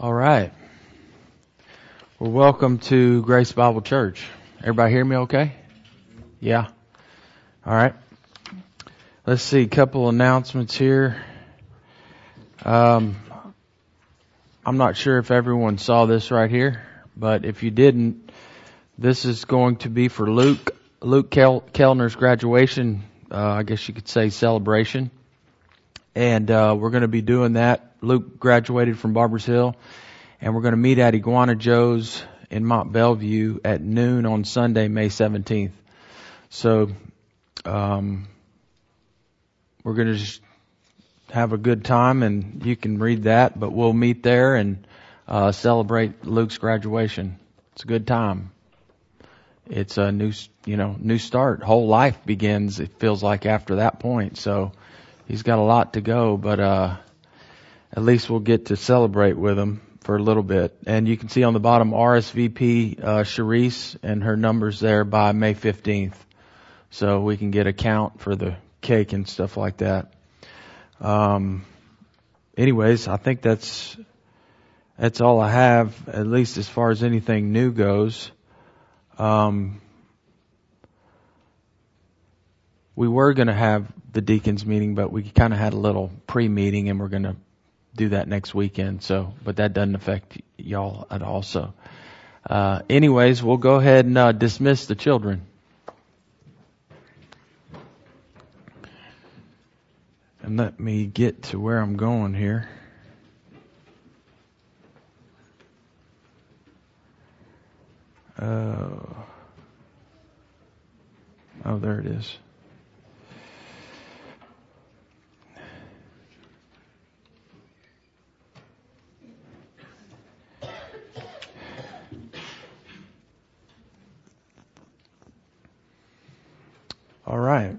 All right. Well, welcome to Grace Bible Church. Everybody hear me okay? Yeah. All right. Let's see, a couple announcements here. I'm not sure if everyone saw this right here, but if you didn't, this is going to be for Luke Kellner's graduation, I guess you could say celebration. And we're going to be doing that. Luke graduated from Barbers Hill, and we're going to meet at Iguana Joe's in Mont Bellevue at noon on Sunday, May 17th. So we're going to just have a good time, and you can read that, but we'll meet there and celebrate Luke's graduation. It's a good time. It's a new start. Whole life begins, it feels like, after that point. So he's got a lot to go, but at least we'll get to celebrate with him for a little bit. And you can see on the bottom RSVP Charisse and her numbers there by May 15th. So we can get a count for the cake and stuff like that. Anyways, I think that's all I have, at least as far as anything new goes. We were going to have the deacons meeting, but we kind of had a little pre-meeting, and we're going to do that next weekend. So, but that doesn't affect y'all at all. So, anyways, we'll go ahead and dismiss the children. And let me get to where I'm going here. Oh, there it is. All right.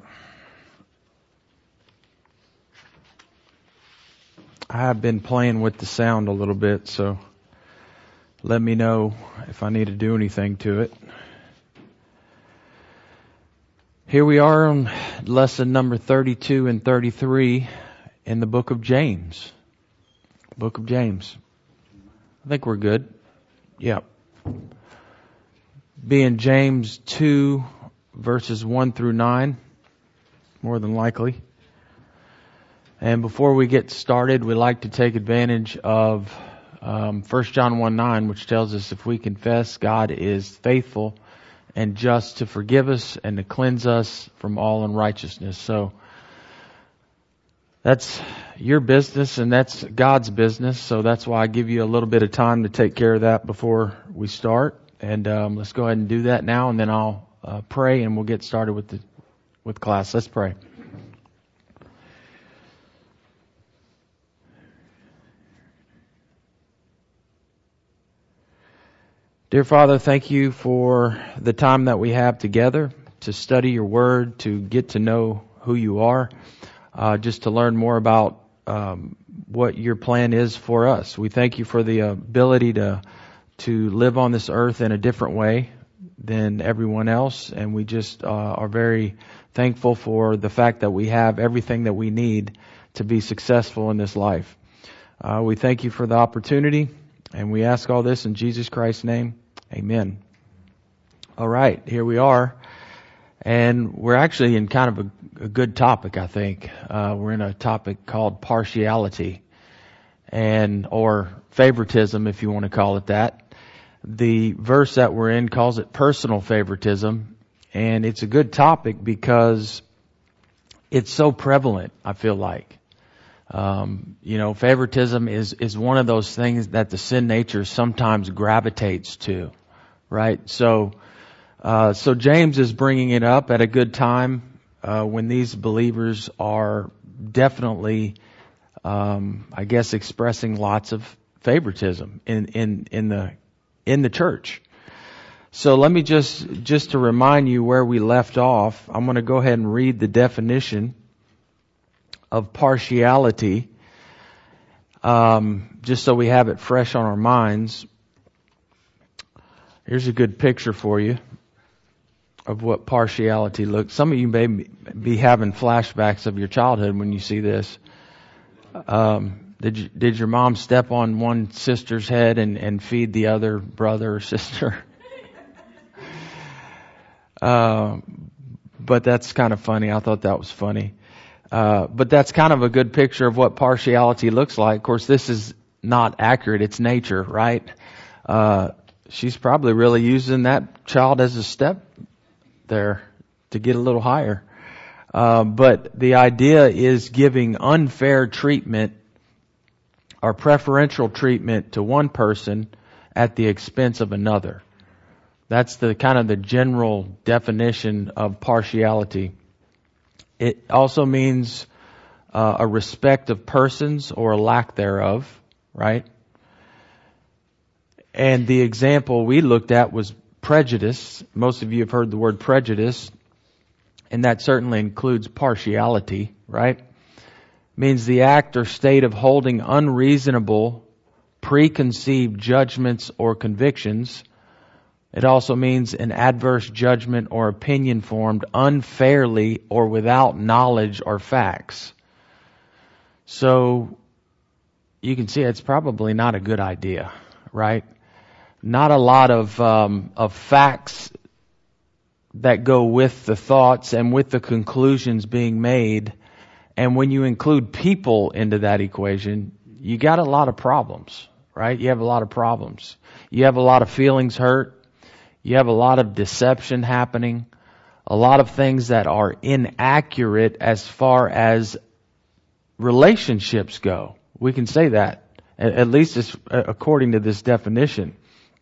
I have been playing with the sound a little bit, so let me know if I need to do anything to it. Here we are on lesson number 32 and 33 in the book of James. Book of James. I think we're good. Yep. Being James 2 verses 1 through 9, more than likely. And before we get started, we like to take advantage of 1 John 1:9, which tells us if we confess, God is faithful and just to forgive us and to cleanse us from all unrighteousness. So that's your business and that's God's business. So that's why I give you a little bit of time to take care of that before we start. And let's go ahead and do that now, and then I'll pray and we'll get started with class. Let's pray. Dear Father, thank you for the time that we have together to study your word, to get to know who you are, just to learn more about what your plan is for us. We thank you for the ability to live on this earth in a different way than everyone else, and we just are very thankful for the fact that we have everything that we need to be successful in this life. We thank you for the opportunity, and we ask all this in Jesus Christ's name. Amen. All right, here we are, and we're actually in kind of a good topic, I think. We're in a topic called partiality, or favoritism, if you want to call it that. The verse that we're in calls it personal favoritism, and it's a good topic because it's so prevalent, I feel like. Favoritism is one of those things that the sin nature sometimes gravitates to, right? So James is bringing it up at a good time, when these believers are definitely, I guess, expressing lots of favoritism in the church. So let me just to remind you where we left off, I'm going to go ahead and read the definition of partiality, just so we have it fresh on our minds. Here's a good picture for you of what partiality looks. Some of you may be having flashbacks of your childhood when you see this. Did your mom step on one sister's head and feed the other brother or sister? But that's kind of funny. I thought that was funny. But that's kind of a good picture of what partiality looks like. Of course, this is not accurate. It's nature, right? She's probably really using that child as a step there to get a little higher. But the idea is giving unfair treatment or preferential treatment to one person at the expense of another. That's the kind of the general definition of partiality. It also means a respect of persons or a lack thereof, right? And the example we looked at was prejudice. Most of you have heard the word prejudice, and that certainly includes partiality, right? Means the act or state of holding unreasonable, preconceived judgments or convictions. It also means an adverse judgment or opinion formed unfairly or without knowledge or facts. So you can see it's probably not a good idea, right? Not a lot of facts that go with the thoughts and with the conclusions being made. And when you include people into that equation, you got a lot of problems, right? You have a lot of problems. You have a lot of feelings hurt. You have a lot of deception happening. A lot of things that are inaccurate as far as relationships go. We can say that, at least according to this definition.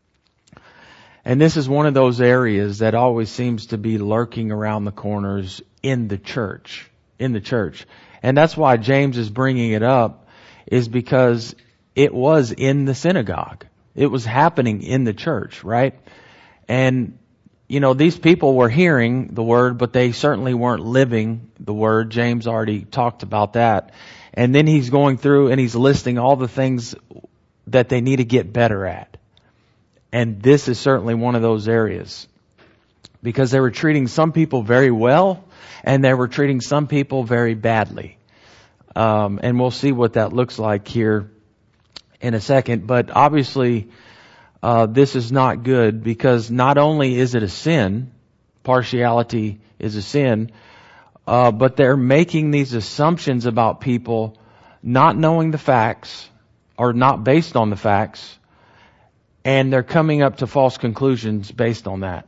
And this is one of those areas that always seems to be lurking around the corners in the church. And that's why James is bringing it up, is because it was in the synagogue. It was happening in the church, right? And, these people were hearing the word, but they certainly weren't living the word. James already talked about that. And then he's going through and he's listing all the things that they need to get better at. And this is certainly one of those areas. Because they were treating some people very well, and they were treating some people very badly. And we'll see what that looks like here in a second. But obviously, this is not good, because not only is it a sin, partiality is a sin, but they're making these assumptions about people not knowing the facts or not based on the facts, and they're coming up to false conclusions based on that.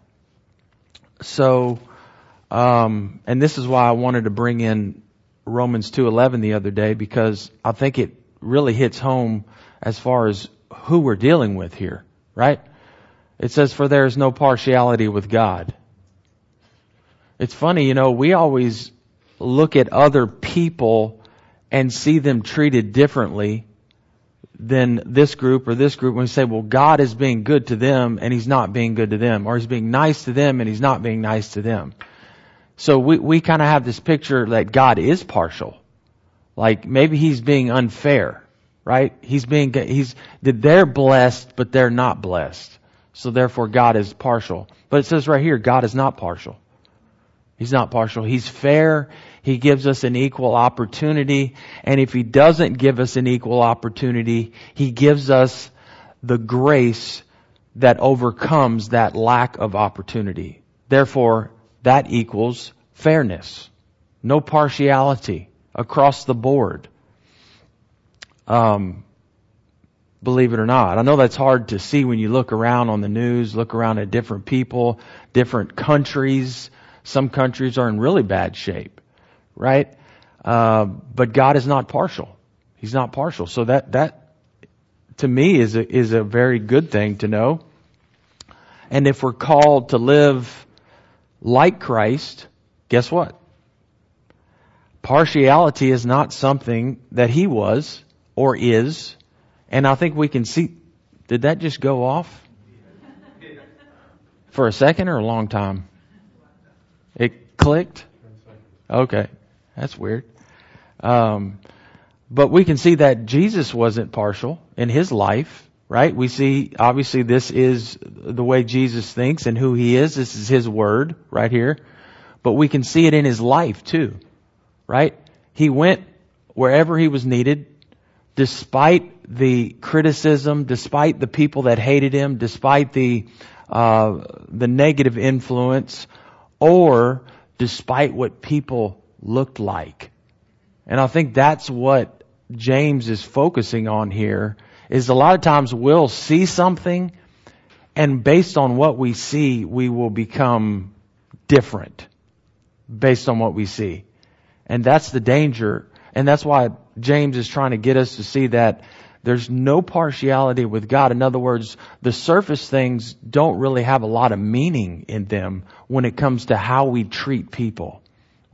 So, and this is why I wanted to bring in Romans 2:11 the other day, because I think it really hits home as far as who we're dealing with here, right? It says, "For there is no partiality with God." It's funny, we always look at other people and see them treated differently than this group or this group. When we say, well, God is being good to them and He's not being good to them, or He's being nice to them and He's not being nice to them. So we kind of have this picture that God is partial. Like maybe He's being unfair, right? They're blessed, but they're not blessed. So therefore God is partial. But it says right here, God is not partial. He's not partial. He's fair. He gives us an equal opportunity. And if He doesn't give us an equal opportunity, He gives us the grace that overcomes that lack of opportunity. Therefore, that equals fairness. No partiality across the board. Believe it or not. I know that's hard to see when you look around on the news, look around at different people, different countries. Some countries are in really bad shape, right? But God is not partial. He's not partial. So that to me is a very good thing to know. And if we're called to live like Christ, guess what? Partiality is not something that He was or is. And I think we can see, did that just go off? For a second or a long time? It clicked? Okay. That's weird. But we can see that Jesus wasn't partial in His life, right? We see, obviously, this is the way Jesus thinks and who He is. This is His word right here. But we can see it in His life too, right? He went wherever He was needed despite the criticism, despite the people that hated him, despite the negative influence, or despite what people looked like. And I think that's what James is focusing on here, is a lot of times we'll see something, and based on what we see, we will become different based on what we see. And that's the danger. And that's why James is trying to get us to see that there's no partiality with God. In other words, the surface things don't really have a lot of meaning in them when it comes to how we treat people.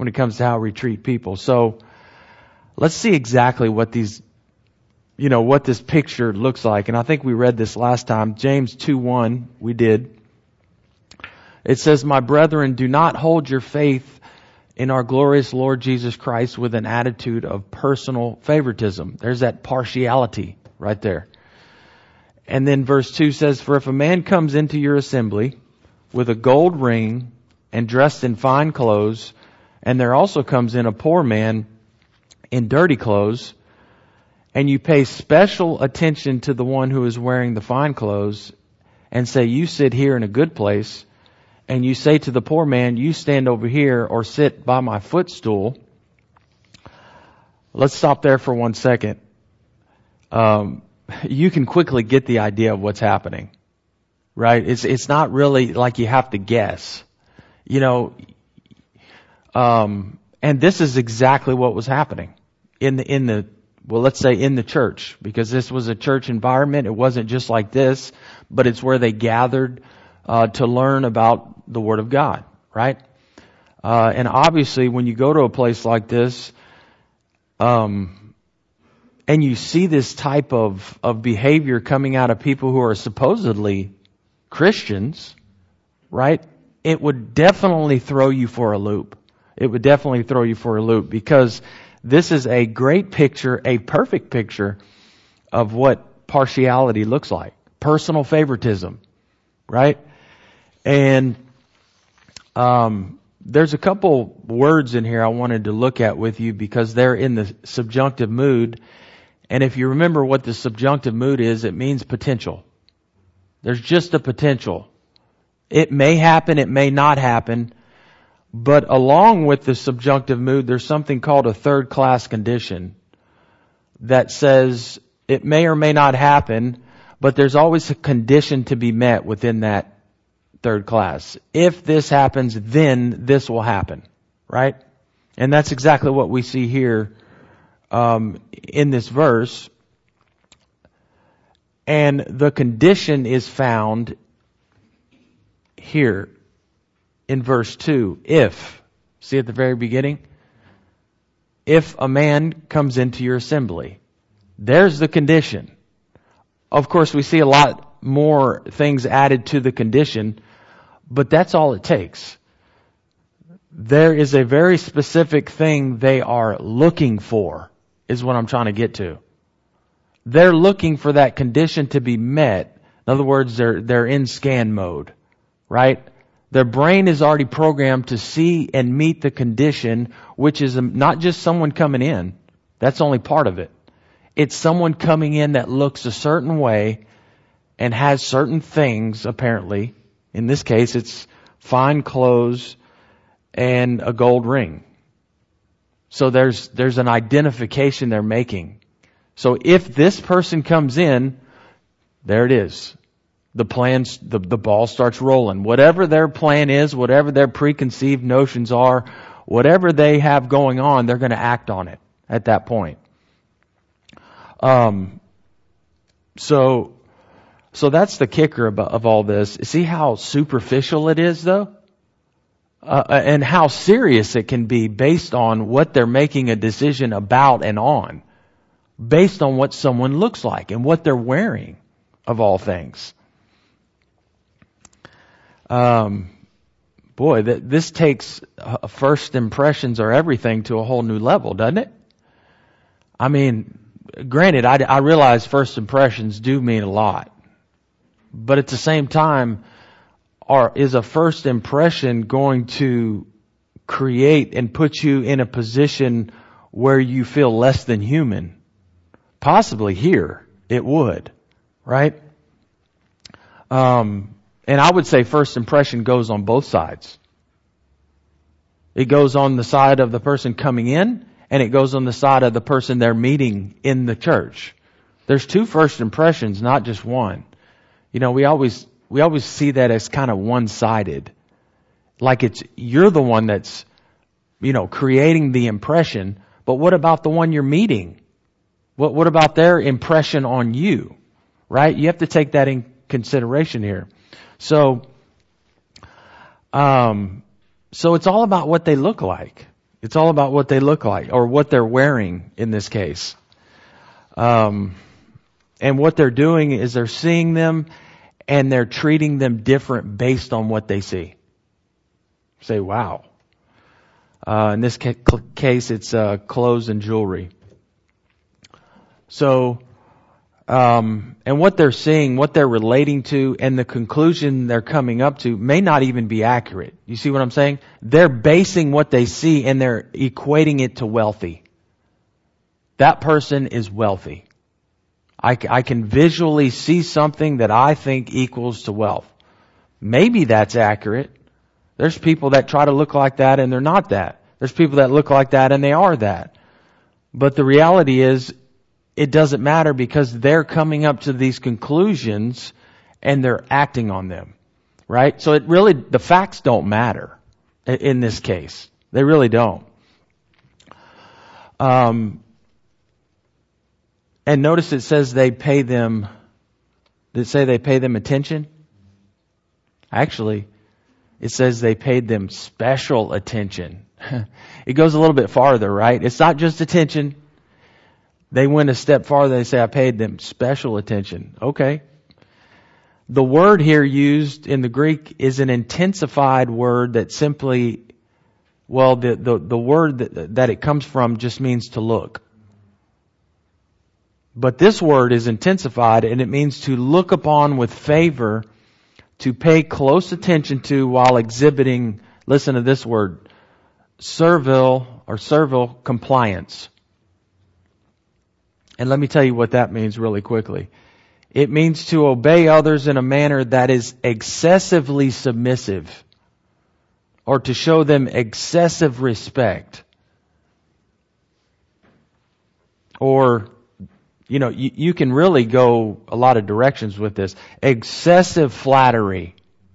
So let's see exactly what what this picture looks like. And I think we read this last time. James 2:1, we did. It says, "My brethren, do not hold your faith in our glorious Lord Jesus Christ with an attitude of personal favoritism." There's that partiality right there. And then verse 2 says, "For if a man comes into your assembly with a gold ring and dressed in fine clothes, and there also comes in a poor man in dirty clothes, and you pay special attention to the one who is wearing the fine clothes, and say, 'You sit here in a good place,' and you say to the poor man, 'You stand over here or sit by my footstool.'" Let's stop there for 1 second. You can quickly get the idea of what's happening, right? It's not really like you have to guess, and this is exactly what was happening in the church, because this was a church environment. It wasn't just like this, but it's where they gathered to learn about the Word of God, right? And obviously when you go to a place like this, and you see this type of behavior coming out of people who are supposedly Christians, right? It would definitely throw you for a loop. Because this is a great picture, a perfect picture of what partiality looks like. Personal favoritism, right? And there's a couple words in here I wanted to look at with you because they're in the subjunctive mood. And if you remember what the subjunctive mood is, it means potential. There's just a potential. It may happen, it may not happen. But along with the subjunctive mood, there's something called a third class condition that says it may or may not happen, but there's always a condition to be met within that third class. If this happens, then this will happen, right? And that's exactly what we see here in this verse. And the condition is found here in verse 2. If, see at the very beginning? If a man comes into your assembly. There's the condition. Of course, we see a lot more things added to the condition, but that's all it takes. There is a very specific thing they are looking for, is what I'm trying to get to. They're looking for that condition to be met. In other words, they're in scan mode, right? Their brain is already programmed to see and meet the condition, which is not just someone coming in. That's only part of it. It's someone coming in that looks a certain way and has certain things, apparently. In this case, it's fine clothes and a gold ring. So there's an identification they're making. So if this person comes in, there it is. The ball starts rolling. Whatever their plan is, whatever their preconceived notions are, whatever they have going on, they're going to act on it at that point. So that's the kicker of all this. See how superficial it is, though? And how serious it can be based on what they're making a decision about and on. Based on what someone looks like and what they're wearing, of all things. This takes first impressions are everything to a whole new level, doesn't it? I mean, granted, I realize first impressions do mean a lot. But at the same time, is a first impression going to create and put you in a position where you feel less than human Possibly here, it would, right? And I would say first impression goes on both sides. It goes on the side of the person coming in, and it goes on the side of the person they're meeting in the church. There's two first impressions, not just one. You know, we always see that as kind of one-sided. Like you're the one that's, creating the impression, but what about the one you're meeting? What about their impression on you? Right? You have to take that in consideration here. So it's all about what they look like. It's all about what they look like, or what they're wearing in this case. And what they're doing is they're seeing them and they're treating them different based on what they see. Say, wow. In this case, it's clothes and jewelry. So, and what they're seeing, what they're relating to, and the conclusion they're coming up to may not even be accurate. You see what I'm saying? They're basing what they see and they're equating it to wealthy. That person is wealthy. I can visually see something that I think equals to wealth. Maybe that's accurate. There's people that try to look like that and they're not that. There's people that look like that and they are that. But the reality is, it doesn't matter because they're coming up to these conclusions and they're acting on them. Right? So the facts don't matter in this case. They really don't. And notice it says they pay them, did it say they pay them attention? Actually, it says they paid them special attention. It goes a little bit farther, right? It's not just attention. They went a step farther. They say, I paid them special attention. Okay. The word here used in the Greek is an intensified word that simply, the word that it comes from just means to look. But this word is intensified, and it means to look upon with favor, to pay close attention to while exhibiting, listen to this word, servile compliance. And let me tell you what that means really quickly. It means to obey others in a manner that is excessively submissive, or to show them excessive respect. Or, you can really go a lot of directions with this. Excessive flattery.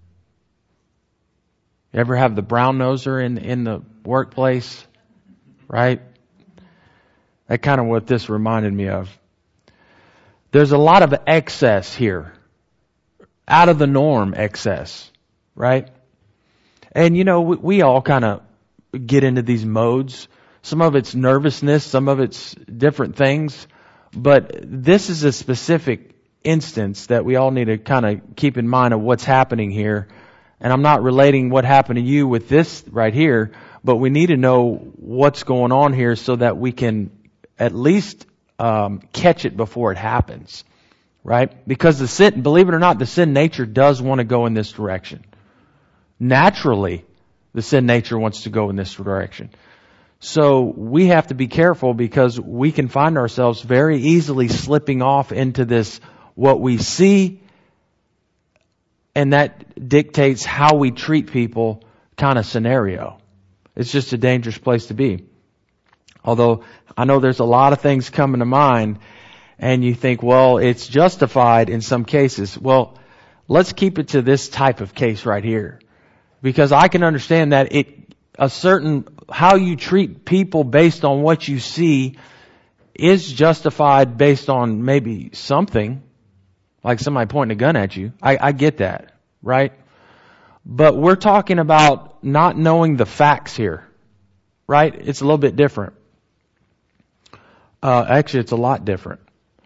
You ever have the brown noser in the workplace? Right? That's kind of what this reminded me of. There's a lot of excess here. Out of the norm excess. Right? And we all kind of get into these modes. Some of it's nervousness, some of it's different things. But this is a specific instance that we all need to kind of keep in mind of what's happening here. And I'm not relating what happened to you with this right here, but we need to know what's going on here so that we can at least catch it before it happens. Right? Because the sin, believe it or not, the sin nature does want to go in this direction. Naturally, the sin nature wants to go in this direction. So we have to be careful because we can find ourselves very easily slipping off into this, what we see, and that dictates how we treat people kind of scenario. It's just a dangerous place to be. Although I know there's a lot of things coming to mind and you think, well, it's justified in some cases. Well, let's keep it to this type of case right here. Because I can understand that how you treat people based on what you see is justified based on maybe something, like somebody pointing a gun at you. I get that, right? But we're talking about not knowing the facts here, right? It's a little bit different. Actually, it's a lot different.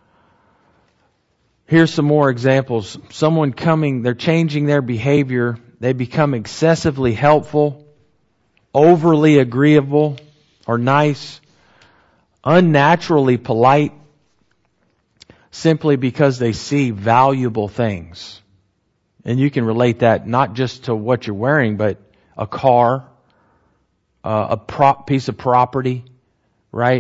Here's some more examples. Someone they're changing their behavior. They become excessively helpful, overly agreeable or nice, unnaturally polite, simply because they see valuable things. And you can relate that not just to what you're wearing, but a car, a piece of property, right?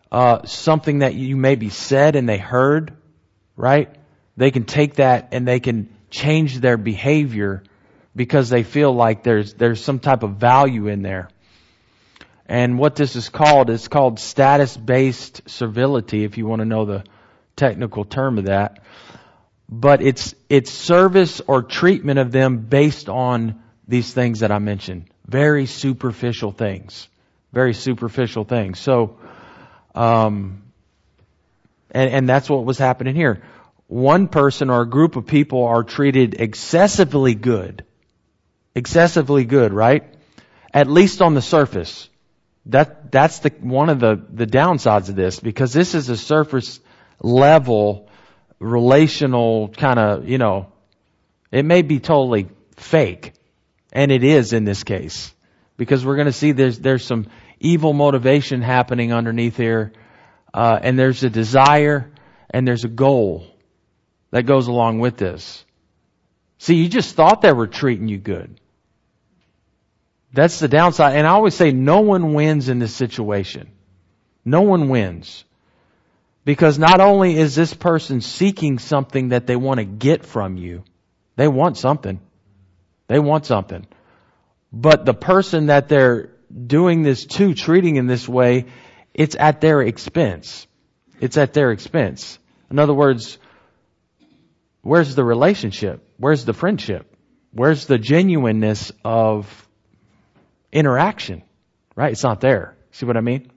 something that you maybe said and they heard, right? They can take that and they can change their behavior because they feel like there's some type of value in there. And what this is called status-based servility, if you want to know the technical term of that. But it's service or treatment of them based on these things that I mentioned. Very superficial things. Very superficial things. So, and that's what was happening here. One person or a group of people are treated excessively good. Excessively good, right? At least on the surface. That's one of the downsides of this, because this is a surface level relational kind of, it may be totally fake, and it is in this case, because we're going to see there's some evil motivation happening underneath here, and there's a desire and there's a goal that goes along with this. See, you just thought they were treating you good. That's the downside. And I always say no one wins in this situation. No one wins. Because not only is this person seeking something that they want to get from you, they want something. They want something. But the person that they're doing this to, treating in this way, it's at their expense. It's at their expense. In other words, where's the relationship? Where's the friendship? Where's the genuineness of interaction? Right? It's not there. See what I mean?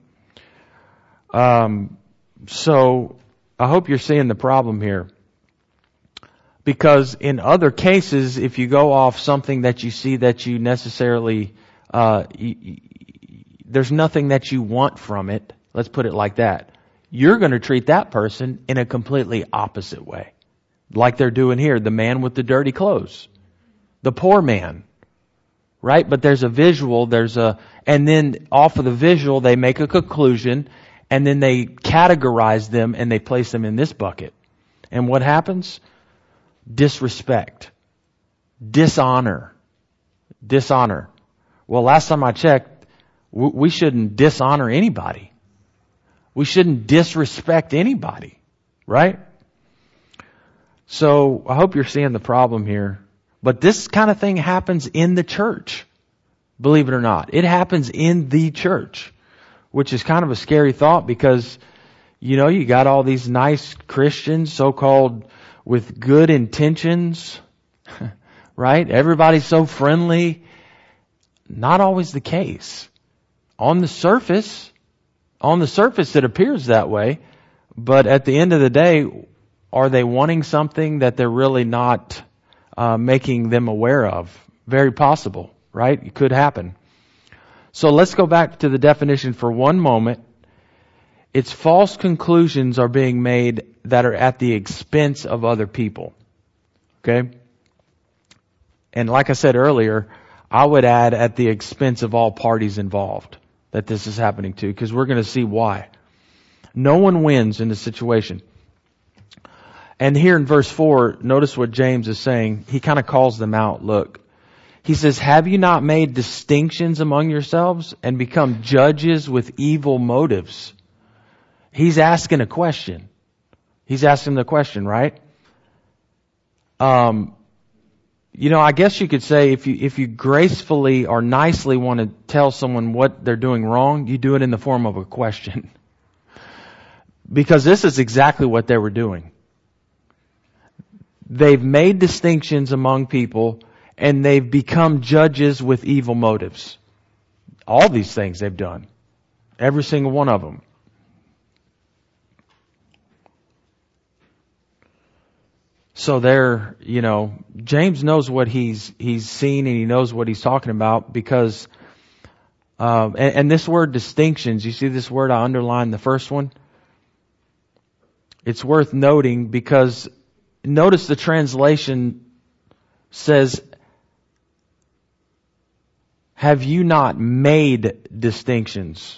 So I hope you're seeing the problem here. Because in other cases, if you go off something that you see that you necessarily, there's nothing that you want from it. Let's put it like that. You're going to treat that person in a completely opposite way. Like they're doing here, the man with the dirty clothes. The poor man. Right? But there's a visual, and then off of the visual, they make a conclusion, and then they categorize them and they place them in this bucket. And what happens? Disrespect. Dishonor. Dishonor. Well, last time I checked, we shouldn't dishonor anybody. We shouldn't disrespect anybody. Right? So, I hope you're seeing the problem here. But this kind of thing happens in the church. Believe it or not. It happens in the church. Which is kind of a scary thought, because, you got all these nice Christians, so-called with good intentions. Right? Everybody's so friendly. Not always the case. On the surface it appears that way. But at the end of the day, are they wanting something that they're really not making them aware of? Very possible, right? It could happen. So let's go back to the definition for one moment. It's false conclusions are being made that are at the expense of other people. Okay? And like I said earlier, I would add at the expense of all parties involved that this is happening to, because we're going to see why. No one wins in this situation. And here in verse 4, notice what James is saying. He kind of calls them out. Look, he says, have you not made distinctions among yourselves and become judges with evil motives? He's asking a question. He's asking the question, right? I guess you could say if you gracefully or nicely want to tell someone what they're doing wrong, you do it in the form of a question. Because this is exactly what they were doing. They've made distinctions among people, and they've become judges with evil motives. All these things they've done. Every single one of them. So James knows what he's seen, and he knows what he's talking about, because, and this word distinctions, you see this word I underlined the first one? It's worth noting, because notice the translation says, have you not made distinctions?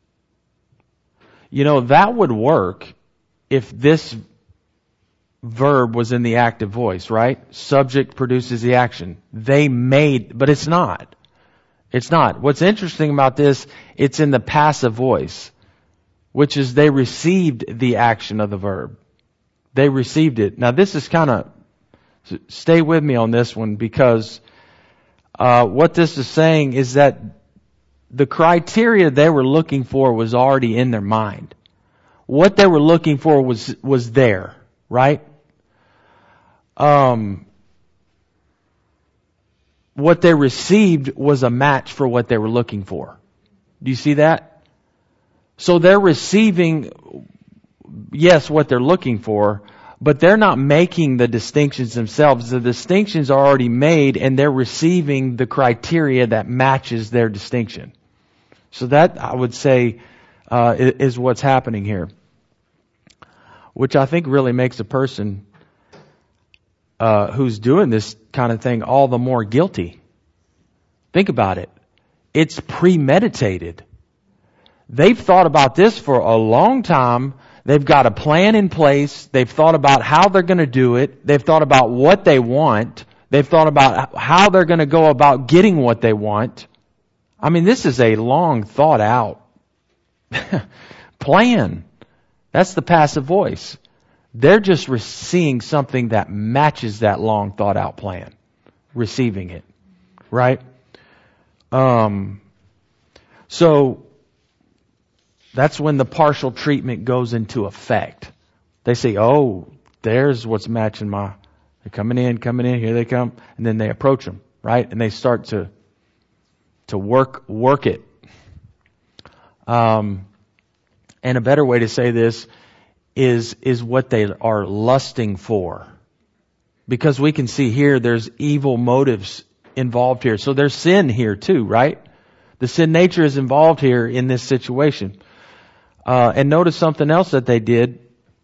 That would work if this verb was in the active voice, right? Subject produces the action. They made, but it's not. It's not. What's interesting about this, it's in the passive voice. which is they received the action of the verb. They received it. Now this is stay with me on this one, because what this is saying is that the criteria they were looking for was already in their mind. What they were looking for was there, right? What they received was a match for what they were looking for. Do you see that? So they're receiving, yes, what they're looking for, but they're not making the distinctions themselves. The distinctions are already made, and they're receiving the criteria that matches their distinction. So that, I would say, is what's happening here. Which I think really makes a person who's doing this kind of thing all the more guilty. Think about it. It's premeditated. They've thought about this for a long time. They've got a plan in place. They've thought about how they're going to do it. They've thought about what they want. They've thought about how they're going to go about getting what they want. I mean, this is a long thought out plan. That's the passive voice. They're just seeing something that matches that long thought out plan. Receiving it. Right? So that's when the partial treatment goes into effect. They say, oh, there's what's matching they're coming in, here they come. And then they approach them, right? And they start to work it. And a better way to say this is what they are lusting for. Because we can see here there's evil motives involved here. So there's sin here too, right? The sin nature is involved here in this situation. And notice something else that they did.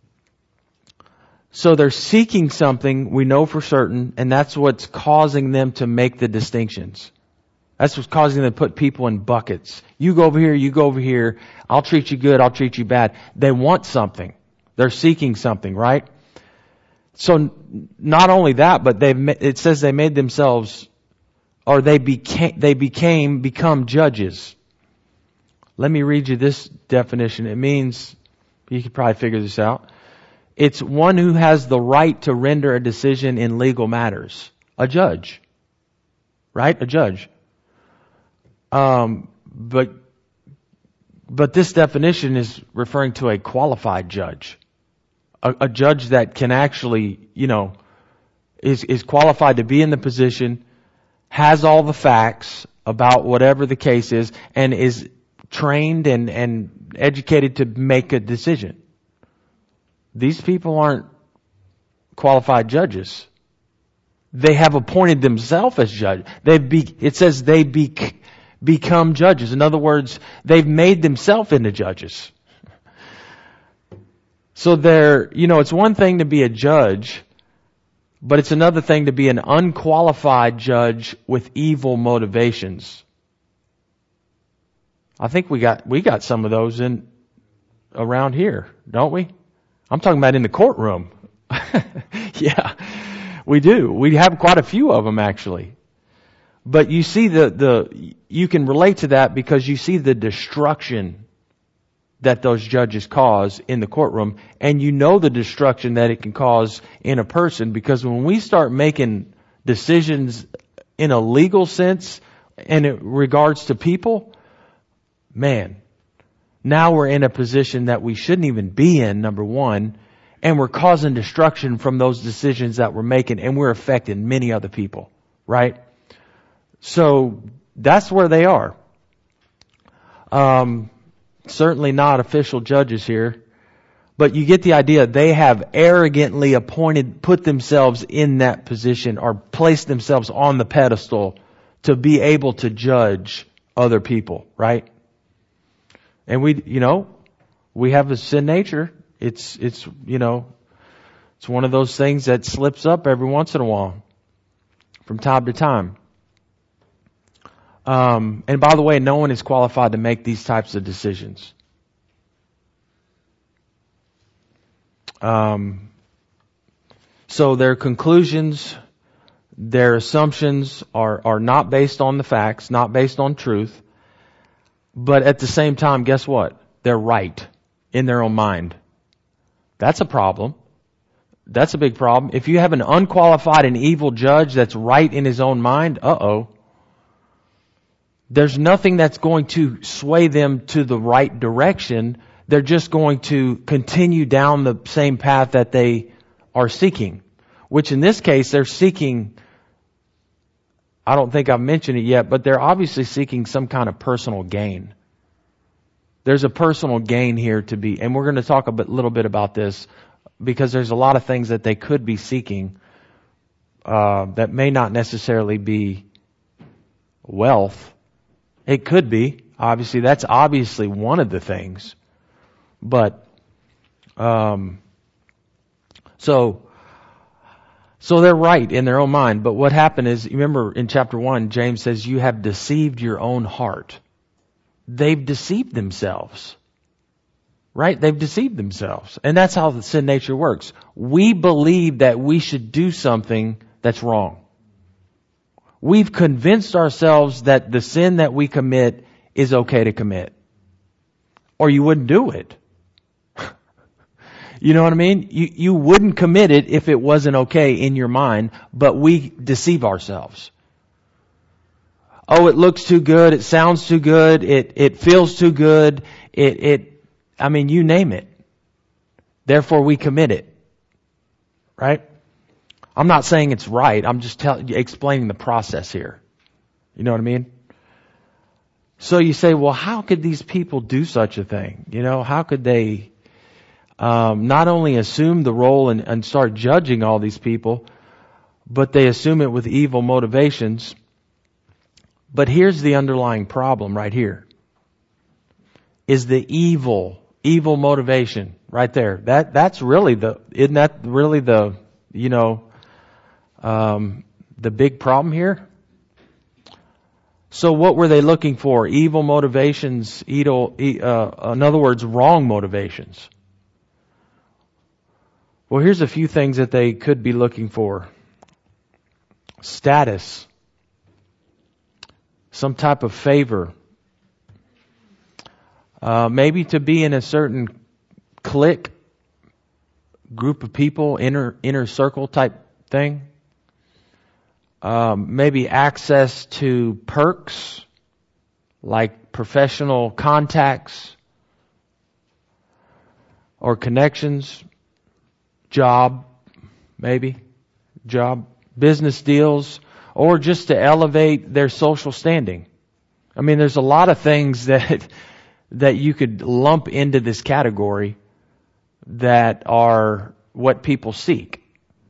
So they're seeking something we know for certain, and that's what's causing them to make the distinctions. That's what's causing them to put people in buckets. You go over here, you go over here. I'll treat you good, I'll treat you bad. They want something. They're seeking something, right? So not only that, but it says they made themselves, or they become judges. Let me read you this definition. It means, you could probably figure this out. It's one who has the right to render a decision in legal matters. A judge. Right? A judge. But this definition is referring to a qualified judge. A judge that can actually, is qualified to be in the position, has all the facts about whatever the case is, and is trained and educated to make a decision. These people aren't qualified judges. They have appointed themselves as judges. It says they become judges. In other words, they've made themselves into judges. So it's one thing to be a judge, but it's another thing to be an unqualified judge with evil motivations. I think we got some of those around here, don't we? I'm talking about in the courtroom. Yeah, we do. We have quite a few of them actually. But you see you can relate to that because you see the destruction that those judges cause in the courtroom, and you know the destruction that it can cause in a person, because when we start making decisions in a legal sense and in regards to people, man, now we're in a position that we shouldn't even be in, number one, and we're causing destruction from those decisions that we're making, and we're affecting many other people, right? So that's where they are. Certainly not official judges here, but you get the idea. They have arrogantly put themselves in that position, or placed themselves on the pedestal to be able to judge other people, right? And we have a sin nature. It's one of those things that slips up every once in a while, from time to time. And by the way, no one is qualified to make these types of decisions. So their conclusions, their assumptions are not based on the facts, not based on truth. But at the same time, guess what? They're right. in their own mind. That's a problem. That's a big problem. If you have an unqualified and evil judge that's right in his own mind, there's nothing that's going to sway them to the right direction. They're just going to continue down the same path that they are seeking, which in this case, they're seeking, I don't think I've mentioned it yet, but they're obviously seeking some kind of personal gain. There's a personal gain here to be, and we're going to talk a little bit about this, because there's a lot of things that they could be seeking that may not necessarily be wealth. It could be. Obviously, that's obviously one of the things. But, so they're right in their own mind. But what happened is, remember in chapter 1, James says, you have deceived your own heart. They've deceived themselves. Right? They've deceived themselves. And that's how the sin nature works. We believe that we should do something that's wrong. We've convinced ourselves that the sin that we commit is okay to commit. Or you wouldn't do it. You know what I mean? You wouldn't commit it if it wasn't okay in your mind, but we deceive ourselves. Oh, it looks too good, it sounds too good, it feels too good, you name it. Therefore we commit it. Right? I'm not saying it's right, I'm just explaining the process here. You know what I mean? So you say, well, how could these people do such a thing? You know, how could they not only assume the role and start judging all these people, but they assume it with evil motivations. But here's the underlying problem right here. Is the evil motivation right there. That's really isn't that really the big problem here? So what were they looking for? Evil motivations, in other words, wrong motivations. Well, here's a few things that they could be looking for. Status. Some type of favor. Maybe to be in a certain clique, group of people, inner circle type thing. Maybe access to perks, like professional contacts or connections, job, business deals, or just to elevate their social standing. I mean, there's a lot of things that you could lump into this category that are what people seek.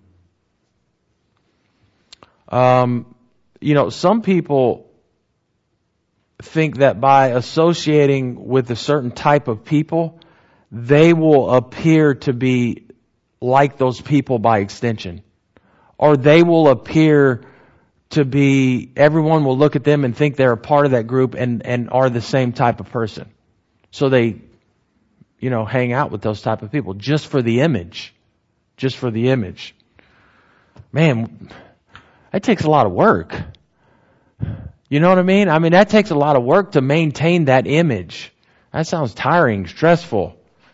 Some people think that by associating with a certain type of people, they will appear to be like those people by extension. Or they will appear to be, everyone will look at them and think they're a part of that group and are the same type of person. So they, hang out with those type of people just for the image. Just for the image. Man, that takes a lot of work. You know what I mean? I mean, that takes a lot of work to maintain that image. That sounds tiring, stressful.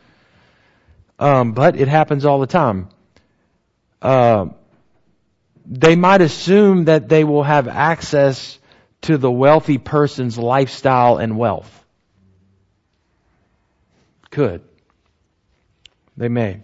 But it happens all the time. They might assume that they will have access to the wealthy person's lifestyle and wealth. Could. They may.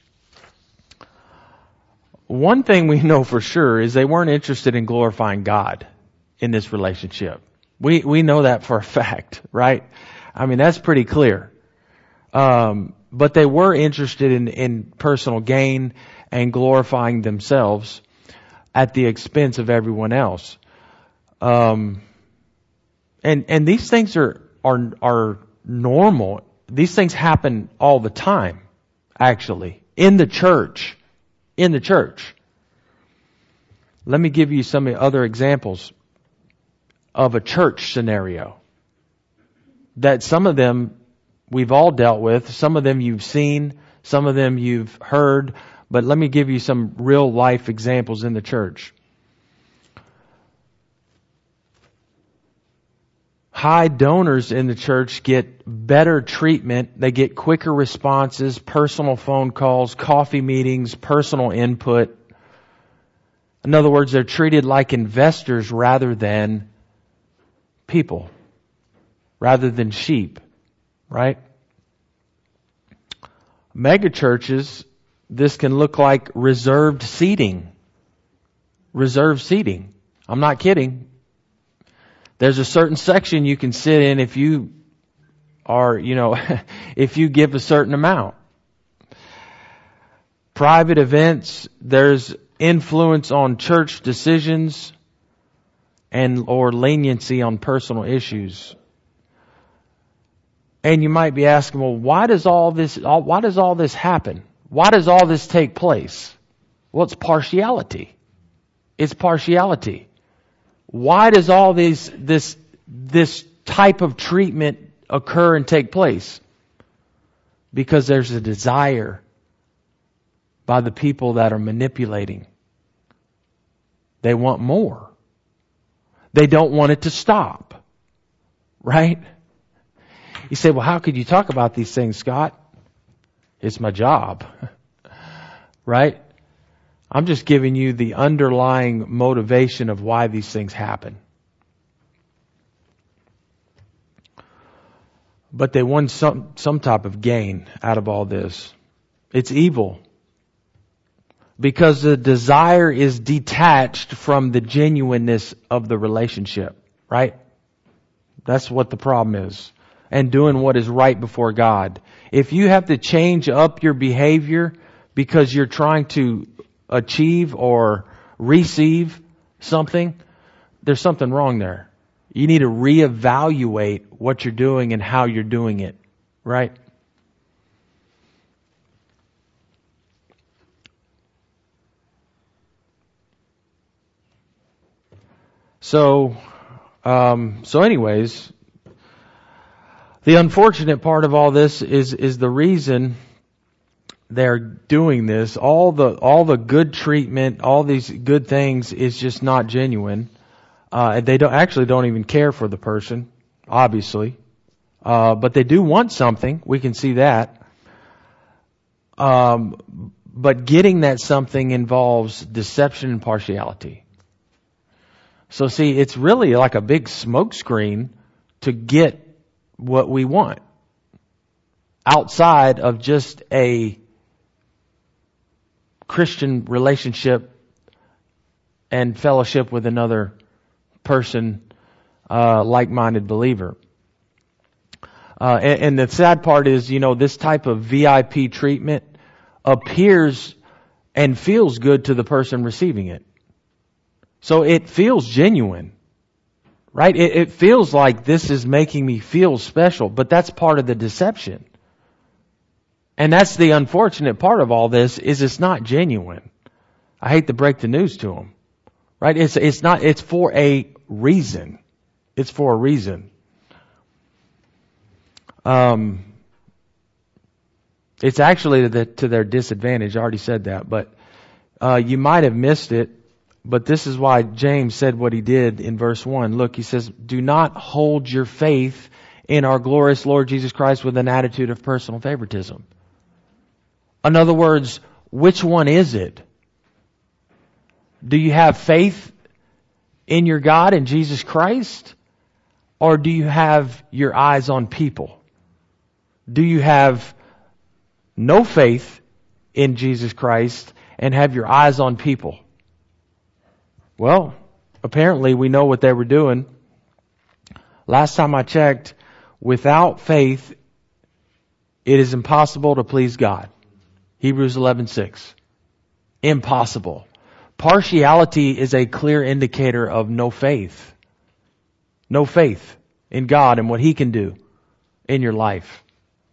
One thing we know for sure is they weren't interested in glorifying God in this relationship. We know that for a fact, right? I mean, that's pretty clear. But they were interested in personal gain and glorifying themselves at the expense of everyone else. And these things are normal. These things happen all the time, actually, in the church. In the church. Let me give you some other examples of a church scenario. That some of them we've all dealt with, some of them you've seen, some of them you've heard, but let me give you some real life examples in the church. high donors in the church get better treatment. They get quicker responses, personal phone calls, coffee meetings, personal input. In other words, they're treated like investors rather than people, rather than sheep, right? Mega churches, this can look like reserved seating. Reserved seating. I'm not kidding. There's a certain section you can sit in if you are, if you give a certain amount. Private events, there's influence on church decisions or leniency on personal issues. And you might be asking, well, why does all this happen? Why does all this take place? Well, it's partiality. It's partiality. Why does all this type of treatment occur and take place? Because there's a desire by the people that are manipulating. They want more. They don't want it to stop. Right? You say, well, how could you talk about these things, Scott? It's my job. Right? I'm just giving you the underlying motivation of why these things happen. But they want some type of gain out of all this. It's evil. Because the desire is detached from the genuineness of the relationship. Right? That's what the problem is. And doing what is right before God. If you have to change up your behavior because you're trying to achieve or receive something, there's something wrong there. You need to reevaluate what you're doing and how you're doing it. Right? So anyways, the unfortunate part of all this is the reason they're doing this. All the good treatment, all these good things is just not genuine. They don't even care for the person, obviously. But they do want something. We can see that. But getting that something involves deception and partiality. So see, it's really like a big smoke screen to get what we want outside of just a Christian relationship and fellowship with another person, like-minded believer. And the sad part is, this type of VIP treatment appears and feels good to the person receiving it. So it feels genuine, right? It feels like this is making me feel special, but that's part of the deception. And that's the unfortunate part of all this, is it's not genuine. I hate to break the news to them, right? It's not, it's for a reason. It's for a reason. It's actually to their disadvantage. I already said that, but you might have missed it. But this is why James said what he did in verse 1. Look, he says, do not hold your faith in our glorious Lord Jesus Christ with an attitude of personal favoritism. In other words, which one is it? Do you have faith in your God, in Jesus Christ? Or do you have your eyes on people? Do you have no faith in Jesus Christ and have your eyes on people? Well, apparently we know what they were doing. Last time I checked, without faith, it is impossible to please God. Hebrews 11:6. Impossible. Partiality is a clear indicator of no faith. No faith in God and what He can do in your life.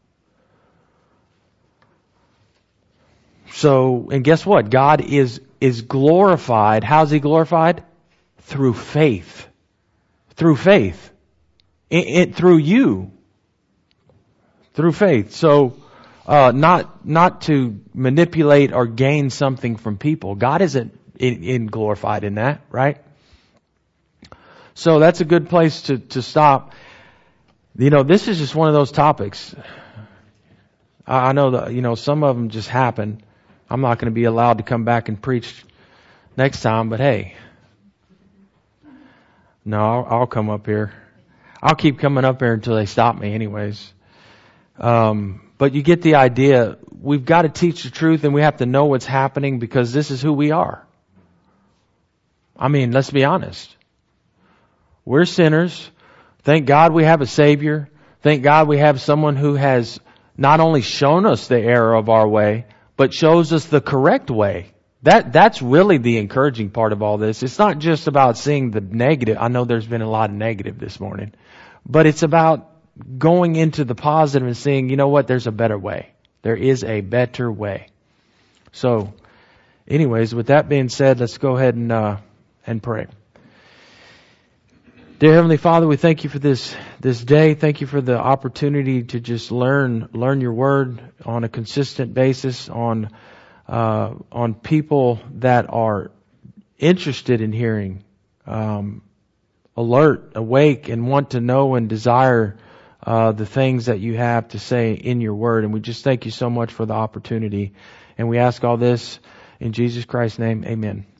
So, and guess what? God is glorified. How's He glorified? Through faith. Through faith. Through you. Through faith. So, not to manipulate or gain something from people. God isn't glorified in that, right? So that's a good place to stop. This is just one of those topics. I know that, some of them just happen. I'm not going to be allowed to come back and preach next time, but hey. No, I'll come up here. I'll keep coming up here until they stop me anyways. But you get the idea. We've got to teach the truth and we have to know what's happening because this is who we are. I mean, let's be honest. We're sinners. Thank God we have a Savior. Thank God we have someone who has not only shown us the error of our way, but shows us the correct way. That's really the encouraging part of all this. It's not just about seeing the negative. I know there's been a lot of negative this morning, but it's about going into the positive and seeing, there's a better way. There is a better way. So, anyways, with that being said, let's go ahead and pray. Dear Heavenly Father, we thank you for this day. Thank you for the opportunity to just learn your word on a consistent basis, on people that are interested in hearing, alert, awake, and want to know and desire the things that you have to say in your word. And we just thank you so much for the opportunity. And we ask all this in Jesus Christ's name. Amen.